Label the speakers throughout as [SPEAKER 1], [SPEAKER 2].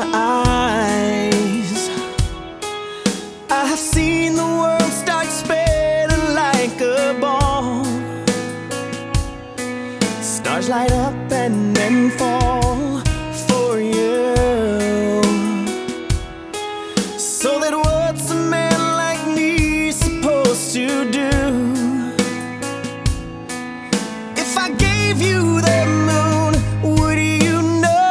[SPEAKER 1] eyes, I have seen the world start spreading like a ball. Stars light up and then fall for you. So that what's a man like me supposed to do? If I gave you the moon, would you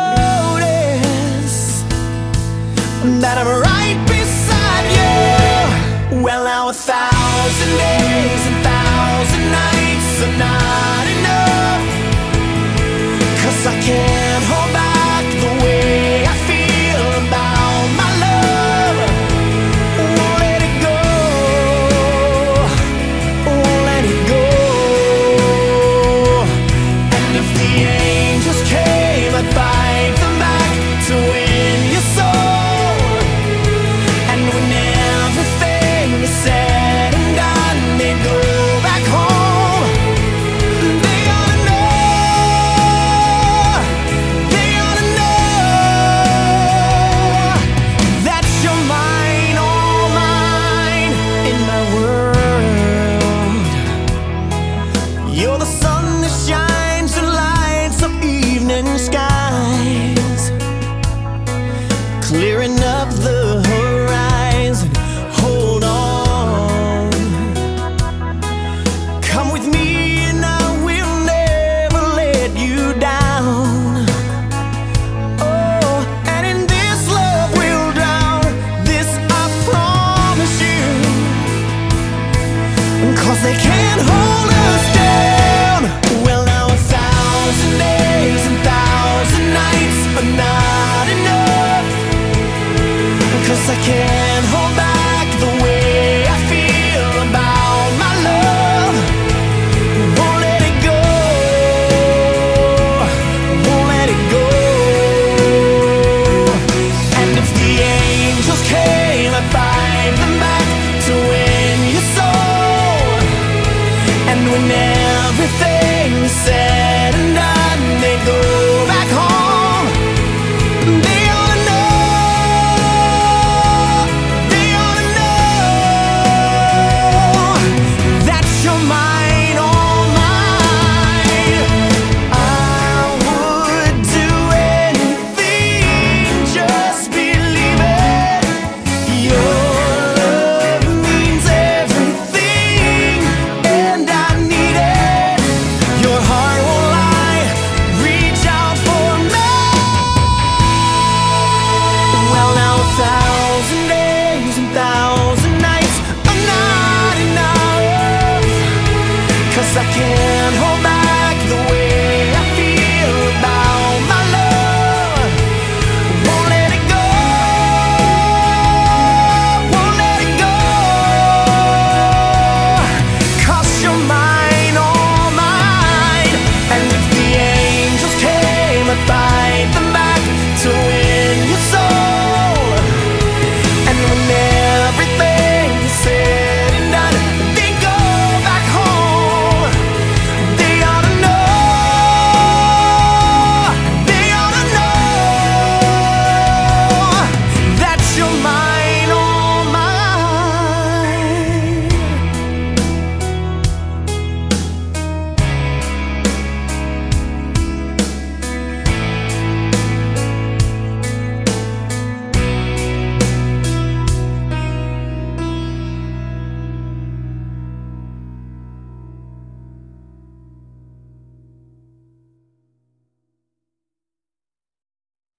[SPEAKER 1] notice that I'm right beside you? Well, now 1,000 days and 1,000 nights are not enough, 'cause I can't hold back the way I feel about my love. Won't let it go, won't let it go. And if the angels came, I'd fight them back to win your soul. And when everything is said and done, they go back home. They ought to know, they ought to know that you're mine, all mine, in my world. You're the sun that shines and lights up evening skies, clearing up the